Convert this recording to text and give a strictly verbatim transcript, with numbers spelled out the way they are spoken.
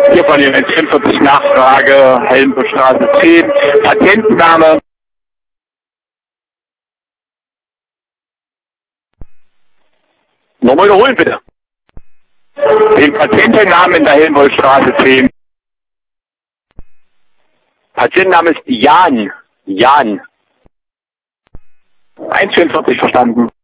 Hier von den vierundvierzig Nachfrage, Helmbuschstraße zehn, Patientenname. Nochmal wiederholen bitte. Den Patientennamen in der Helmholtzstraße zehn. Patientenname ist Jan. Jan. eins vierundvierzig verstanden.